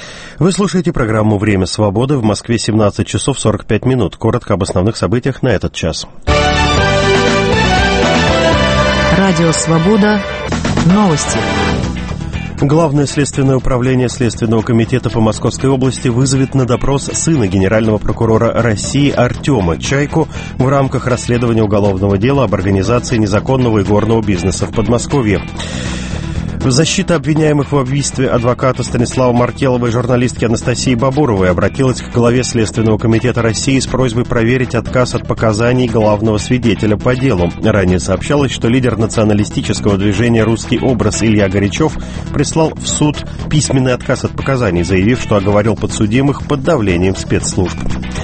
Вы слушаете программу «Время свободы». В Москве 17 часов 45 минут. Коротко об основных событиях на этот час. Радио «Свобода». Новости. Главное следственное управление Следственного комитета по Московской области вызовет на допрос сына генерального прокурора России Артема Чайку в рамках расследования уголовного дела об организации незаконного игорного бизнеса в Подмосковье. Защита обвиняемых в убийстве адвоката Станислава Маркелова и журналистки Анастасии Бабуровой обратилась к главе Следственного комитета России с просьбой проверить отказ от показаний главного свидетеля по делу. Ранее сообщалось, что лидер националистического движения «Русский образ» Илья Горячев прислал в суд письменный отказ от показаний, заявив, что оговорил подсудимых под давлением спецслужб.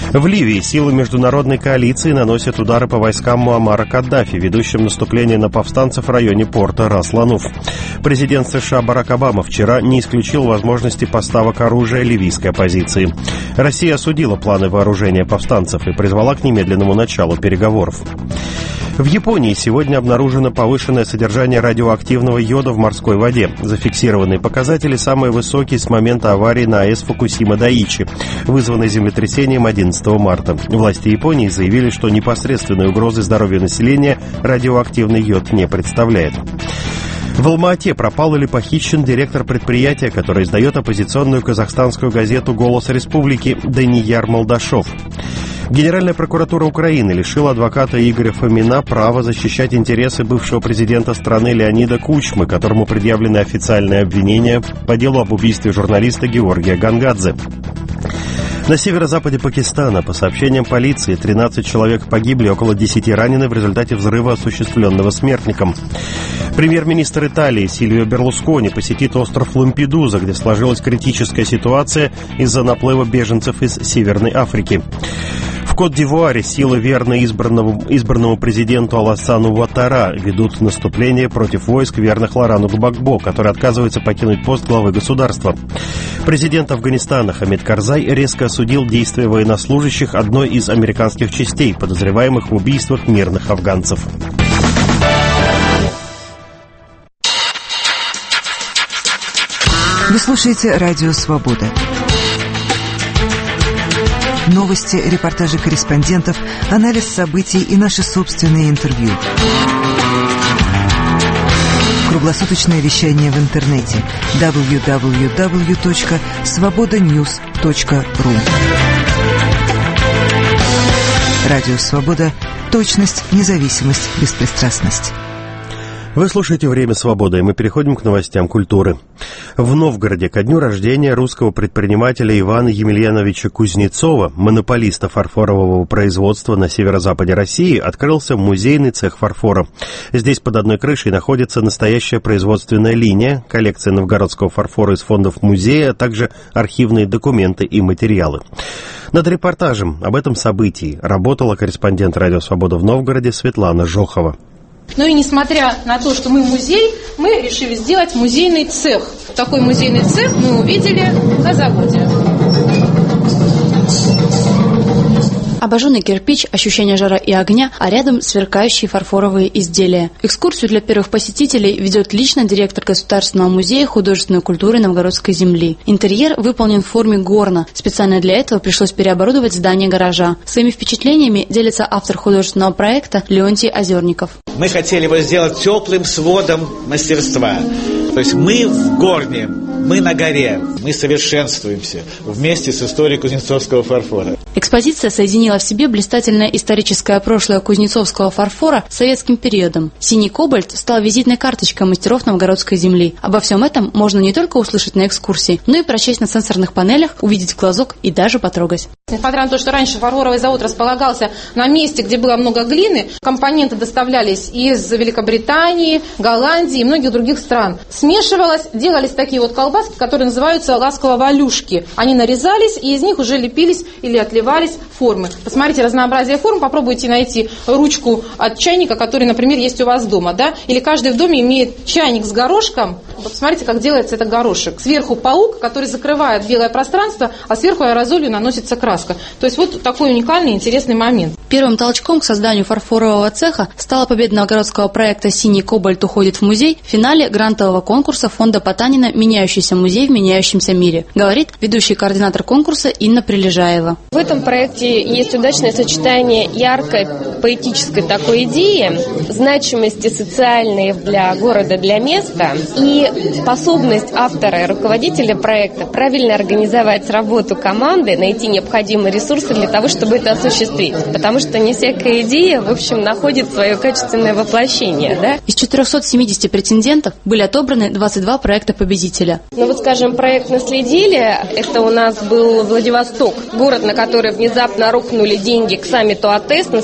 В Ливии силы международной коалиции наносят удары по войскам Муаммара Каддафи, ведущим наступление на повстанцев в районе порта Рас-Лануф. Президент США Барак Обама вчера не исключил возможности поставок оружия ливийской оппозиции. Россия осудила планы вооружения повстанцев и призвала к немедленному началу переговоров. В Японии сегодня обнаружено повышенное содержание радиоактивного йода в морской воде. Зафиксированные показатели самые высокие с момента аварии на АЭС Фукусима-Дайичи, вызванной землетрясением 11 марта. Власти Японии заявили, что непосредственной угрозы здоровью населения радиоактивный йод не представляет. В Алма-Ате пропал или похищен директор предприятия, который издает оппозиционную казахстанскую газету «Голос Республики» Данияр Молдашов. Генеральная прокуратура Украины лишила адвоката Игоря Фомина права защищать интересы бывшего президента страны Леонида Кучмы, которому предъявлены официальные обвинения по делу об убийстве журналиста Георгия Гангадзе. На северо-западе Пакистана, по сообщениям полиции, 13 человек погибли, около 10 ранены в результате взрыва, осуществленного смертником. Премьер-министр Италии Сильвио Берлускони посетит остров Лампедуза, где сложилась критическая ситуация из-за наплыва беженцев из Северной Африки. В Кот-д'Ивуаре силы, верно избранному президенту Алассану Уаттара, ведут наступление против войск, верных Лорану Gbagbo, который отказывается покинуть пост главы государства. Президент Афганистана Хамид Карзай резко осудил действия военнослужащих одной из американских частей, подозреваемых в убийствах мирных афганцев. Вы слушаете «Радио Свобода». Новости, репортажи корреспондентов, анализ событий и наши собственные интервью. Круглосуточное вещание в интернете www.svobodanews.ru. Радио Свобода. Точность, независимость, беспристрастность. Вы слушаете «Время свободы», и мы переходим к новостям культуры. В Новгороде ко дню рождения русского предпринимателя Ивана Емельяновича Кузнецова, монополиста фарфорового производства на северо-западе России, открылся музейный цех фарфора. Здесь под одной крышей находится настоящая производственная линия, коллекция новгородского фарфора из фондов музея, а также архивные документы и материалы. Над репортажем об этом событии работала корреспондент «Радио Свобода» в Новгороде Светлана Жохова. Ну и несмотря на то, что мы музей, мы решили сделать музейный цех. Такой музейный цех мы увидели на заводе. Обожженный кирпич, ощущение жара и огня, а рядом сверкающие фарфоровые изделия. Экскурсию для первых посетителей ведет лично директор Государственного музея художественной культуры Новгородской земли. Интерьер выполнен в форме горна. Специально для этого пришлось переоборудовать здание гаража. Своими впечатлениями делится автор художественного проекта Леонтий Озерников. Мы хотели его сделать теплым сводом мастерства. То есть мы в горне, мы на горе, мы совершенствуемся вместе с историей кузнецовского фарфора. Экспозиция соединила в себе блистательное историческое прошлое кузнецовского фарфора с советским периодом. Синий кобальт стал визитной карточкой мастеров новгородской земли. Обо всем этом можно не только услышать на экскурсии, но и прочесть на сенсорных панелях, увидеть в глазок и даже потрогать. Несмотря на то, что раньше фарфоровый завод располагался на месте, где было много глины, компоненты доставлялись из Великобритании, Голландии и многих других стран. Смешивалось, делались такие вот колбаски, которые называются ласково-валюшки. Они нарезались, и из них уже лепились или отливались формы. Посмотрите разнообразие форм, попробуйте найти ручку от чайника, который, например, есть у вас дома, да? Или каждый в доме имеет чайник с горошком. Посмотрите, как делается этот горошек. Сверху паук, который закрывает белое пространство, а сверху аэрозолью наносится краска. То есть вот такой уникальный, интересный момент. Первым толчком к созданию фарфорового цеха стала победа новгородского проекта «Синий кобальт уходит в музей» в финале грантового конкурса фонда Потанина «Меняющийся музей в меняющемся мире», говорит ведущий координатор конкурса Инна Прилежаева. В этом проекте есть удачное сочетание яркой поэтической такой идеи, значимости социальной для города, для места и способность автора и руководителя проекта правильно организовать работу команды, найти необходимые ресурсы для того, чтобы это осуществить. Потому что не всякая идея, в общем, находит свое качественное воплощение. Да? Из 470 претендентов были отобраны 22 проекта победителя. Ну вот, скажем, проект «Наследили», это у нас был Владивосток, город, на который внезапно рухнули деньги к саммиту АТЭС на строительство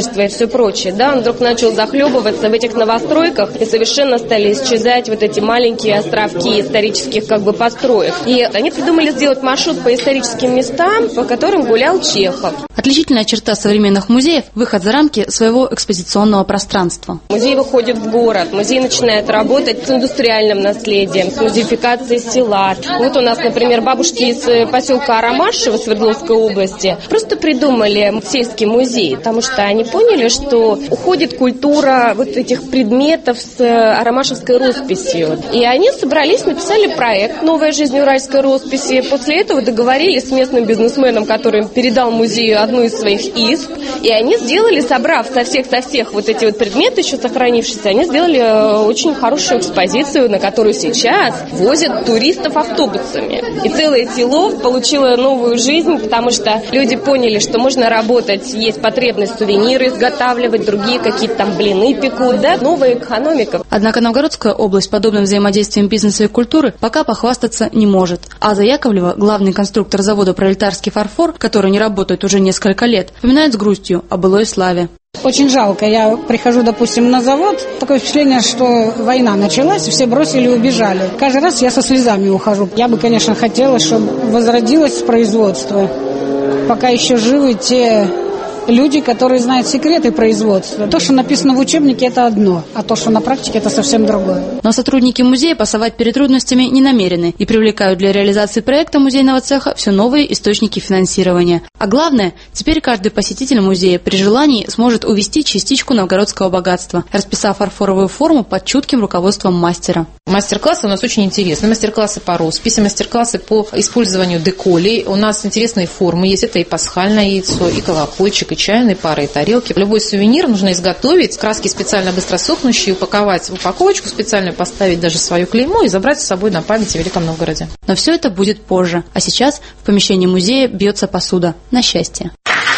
электричество и все прочее, да, он вдруг начал захлебываться в этих новостройках, и совершенно стали исчезать вот эти маленькие островки исторических построек. И они придумали сделать маршрут по историческим местам, по которым гулял Чехов. Отличительная черта современных музеев – выход за рамки своего экспозиционного пространства. Музей выходит в город, музей начинает работать с индустриальным наследием, с музеификацией села. Вот у нас, например, бабушки из поселка Арамашево Свердловской области просто придумали сельский музей, потому что они поняли, что уходит культура вот этих предметов с арамашевской росписью. И они собрались, написали проект «Новая жизнь уральской росписи». После этого договорились с местным бизнесменом, который передал музею одну из своих изб. И они сделали, собрав со всех вот эти вот предметы, еще сохранившиеся, они сделали очень хорошую экспозицию, на которую сейчас возят туристов автобусами. И целое село получило новую жизнь, потому что люди поняли, что можно работать, есть потребность сувениры изготавливать, другие какие-то там блины пекут, да, новая экономика. Однако Новгородская область подобным взаимодействием бизнеса и культуры пока похвастаться не может. Аза Яковлева, главный конструктор завода «Пролетарский фарфор», который не работает уже несколько лет, вспоминает с грустью о былой славе. Очень жалко. Я прихожу, допустим, на завод. Такое впечатление, что война началась, все бросили и убежали. Каждый раз я со слезами ухожу. Я бы, конечно, хотела, чтобы возродилось производство. Пока еще живы те люди, которые знают секреты производства. То, что написано в учебнике, это одно, а то, что на практике, это совсем другое. Но сотрудники музея пасовать перед трудностями не намерены и привлекают для реализации проекта музейного цеха все новые источники финансирования. А главное, теперь каждый посетитель музея при желании сможет увести частичку новгородского богатства, расписав фарфоровую форму под чутким руководством мастера. Мастер-классы у нас очень интересные. Мастер-классы по росписи, мастер-классы по использованию деколей. У нас интересные формы есть. Это и пасхальное яйцо, и колокольчик, и чайные пары, и тарелки. Любой сувенир нужно изготовить, краски специально быстро сохнущие, упаковать в упаковочку специально, поставить даже свое клеймо и забрать с собой на память о Великом Новгороде. Но все это будет позже. А сейчас в помещении музея бьется посуда. На счастье.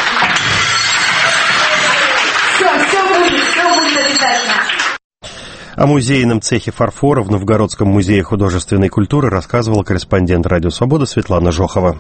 О музейном цехе фарфора в Новгородском музее художественной культуры рассказывала корреспондент «Радио Свобода» Светлана Жохова.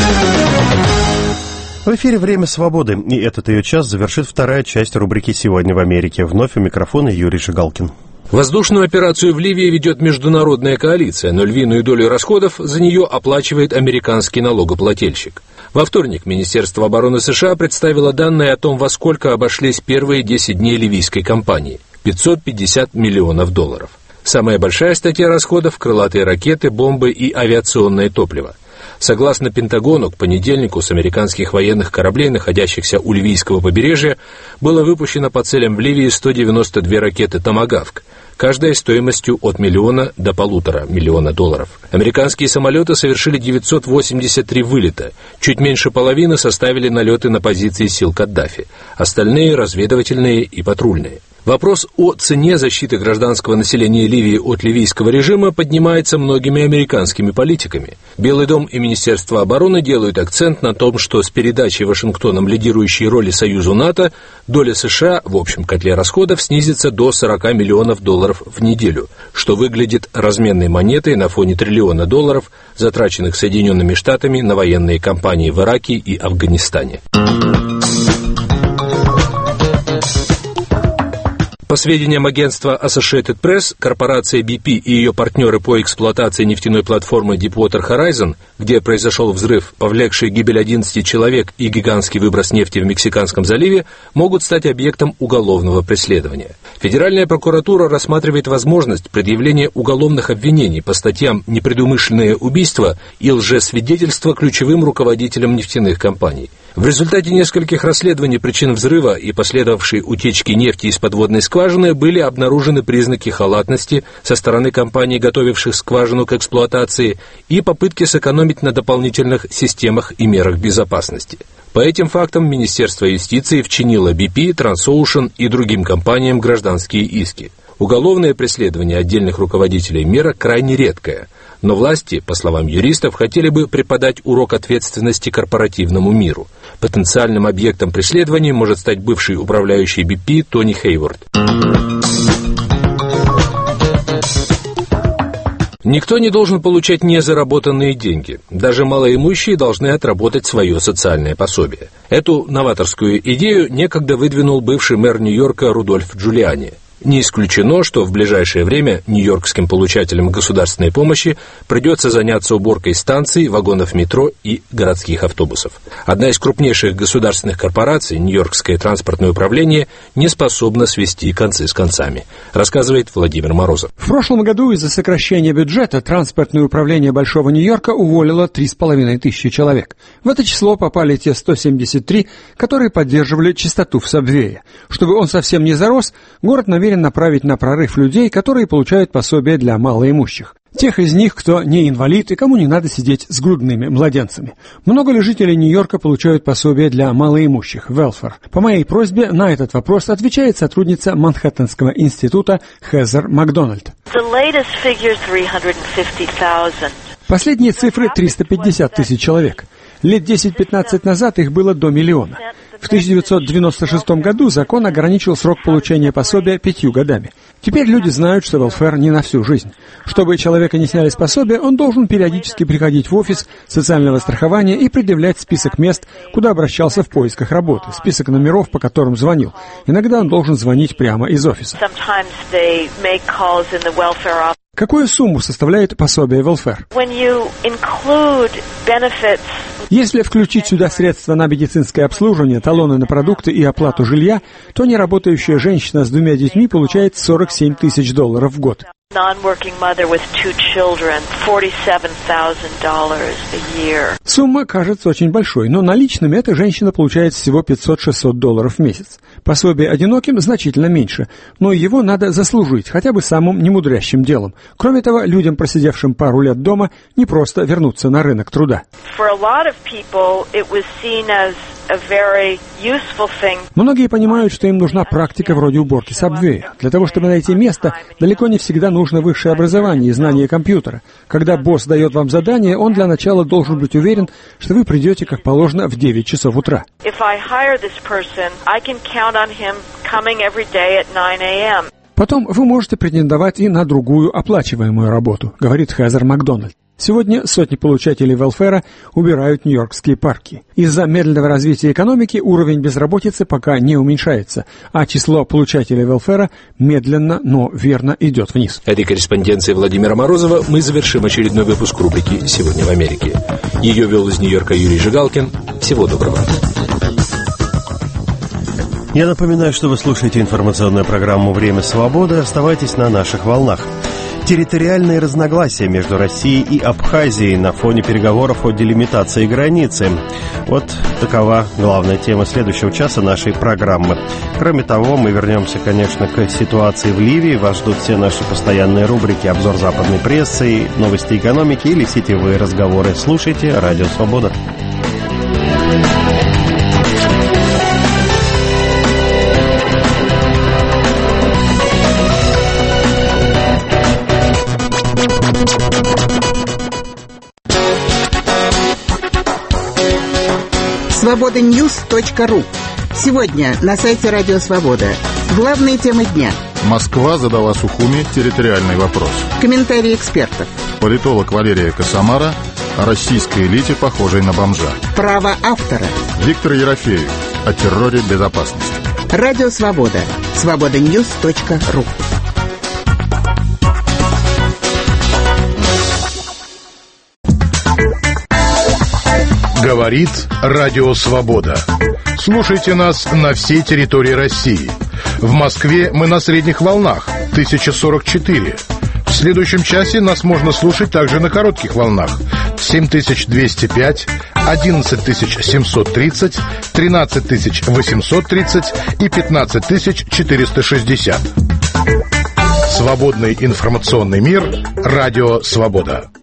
В эфире «Время свободы», и этот ее час завершит вторая часть рубрики «Сегодня в Америке». Вновь у микрофона Юрий Жигалкин. Воздушную операцию в Ливии ведет международная коалиция, но львиную долю расходов за нее оплачивает американский налогоплательщик. Во вторник Министерство обороны США представило данные о том, во сколько обошлись первые 10 дней ливийской кампании – $550 миллионов. Самая большая статья расходов – крылатые ракеты, бомбы и авиационное топливо. Согласно Пентагону, к понедельнику с американских военных кораблей, находящихся у ливийского побережья, было выпущено по целям в Ливии 192 ракеты «Томагавк», каждая стоимостью от $1 миллиона до $1,5 миллиона. Американские самолеты совершили 983 вылета, чуть меньше половины составили налеты на позиции сил Каддафи, остальные – разведывательные и патрульные. Вопрос о цене защиты гражданского населения Ливии от ливийского режима поднимается многими американскими политиками. Белый дом и Министерство обороны делают акцент на том, что с передачей Вашингтоном лидирующей роли Союзу НАТО доля США в общем котле расходов снизится до $40 миллионов в неделю, что выглядит разменной монетой на фоне $1 триллиона, затраченных Соединенными Штатами на военные кампании в Ираке и Афганистане. По сведениям агентства Associated Press, корпорация BP и ее партнеры по эксплуатации нефтяной платформы Deepwater Horizon, где произошел взрыв, повлекший гибель 11 человек и гигантский выброс нефти в Мексиканском заливе, могут стать объектом уголовного преследования. Федеральная прокуратура рассматривает возможность предъявления уголовных обвинений по статьям «Непредумышленное убийство» и «Лжесвидетельство» ключевым руководителям нефтяных компаний. В результате нескольких расследований причин взрыва и последовавшей утечки нефти из подводной скважины были обнаружены признаки халатности со стороны компаний, готовивших скважину к эксплуатации, и попытки сэкономить на дополнительных системах и мерах безопасности. По этим фактам Министерство юстиции вчинило BP, Transocean и другим компаниям гражданские иски. Уголовное преследование отдельных руководителей мера крайне редкое, но власти, по словам юристов, хотели бы преподать урок ответственности корпоративному миру. Потенциальным объектом преследования может стать бывший управляющий BP Тони Хейворд. Никто не должен получать незаработанные деньги. Даже малоимущие должны отработать свое социальное пособие. Эту новаторскую идею некогда выдвинул бывший мэр Нью-Йорка Рудольф Джулиани. Не исключено, что в ближайшее время нью-йоркским получателям государственной помощи придется заняться уборкой станций, вагонов метро и городских автобусов. Одна из крупнейших государственных корпораций, Нью-Йоркское транспортное управление, не способна свести концы с концами, рассказывает Владимир Морозов. В прошлом году из-за сокращения бюджета транспортное управление Большого Нью-Йорка уволило 3500 человек. В это число попали те 173, которые поддерживали чистоту в сабвее. Чтобы он совсем не зарос, город намерен направить на прорыв людей, которые получают пособие для малоимущих. Тех из них, кто не инвалид и кому не надо сидеть с грудными младенцами. Много ли жителей Нью-Йорка получают пособие для малоимущих, welfare? По моей просьбе на этот вопрос отвечает сотрудница Манхэттенского института Хезер Макдональд. Последние цифры 350 тысяч человек. Лет 10-15 назад их было до миллиона. В 1996 году закон ограничил срок получения пособия 5 годами. Теперь люди знают, что welfare не на всю жизнь. Чтобы человека не сняли с пособия, он должен периодически приходить в офис социального страхования и предъявлять список мест, куда обращался в поисках работы, список номеров, по которым звонил. Иногда он должен звонить прямо из офиса. Какую сумму составляет пособие welfare? Если включить сюда средства на медицинское обслуживание, талоны на продукты и оплату жилья, то неработающая женщина с 2 детьми получает $47 тысяч в год. Сумма кажется очень большой, но наличными эта женщина получает всего $500-600 в месяц. Пособие одиноким значительно меньше, но его надо заслужить, хотя бы самым немудрящим делом. Кроме того, людям, просидевшим пару лет дома, не просто вернуться на рынок труда. Многие понимают, что им нужна практика вроде уборки сабвея. Для того, чтобы найти место, далеко не всегда нужно высшее образование и знание компьютера. Когда босс дает вам задание, он для начала должен быть уверен, что вы придете, как положено, в 9 часов утра. Потом вы можете претендовать и на другую оплачиваемую работу, говорит Хезер Макдональд. Сегодня сотни получателей welfare убирают нью-йоркские парки. Из-за медленного развития экономики уровень безработицы пока не уменьшается, а число получателей welfare медленно, но верно идет вниз. Этой корреспонденцией Владимира Морозова мы завершим очередной выпуск рубрики «Сегодня в Америке». Ее вел из Нью-Йорка Юрий Жигалкин. Всего доброго. Я напоминаю, что вы слушаете информационную программу «Время свободы». Оставайтесь на наших волнах. Территориальные разногласия между Россией и Абхазией на фоне переговоров о делимитации границы. Вот такова главная тема следующего часа нашей программы. Кроме того, мы вернемся, конечно, к ситуации в Ливии. Вас ждут все наши постоянные рубрики «Обзор западной прессы», «Новости экономики» или «Сетевые разговоры». Слушайте «Радио Свобода». Свобода-Ньюс.ру. Сегодня на сайте Радио Свобода. Главные темы дня. Москва задала Сухуми территориальный вопрос. Комментарии экспертов. Политолог Валерия Косомара о российской элите, похожей на бомжа. Право автора. Виктор Ерофеев о терроре безопасности. Радио Свобода. Свобода-Ньюс.ру. Говорит Радио Свобода. Слушайте нас на всей территории России. В Москве мы на средних волнах 1044. В следующем часе нас можно слушать также на коротких волнах 7205, 11730, 13830 и 15460. Свободный информационный мир. Радио Свобода.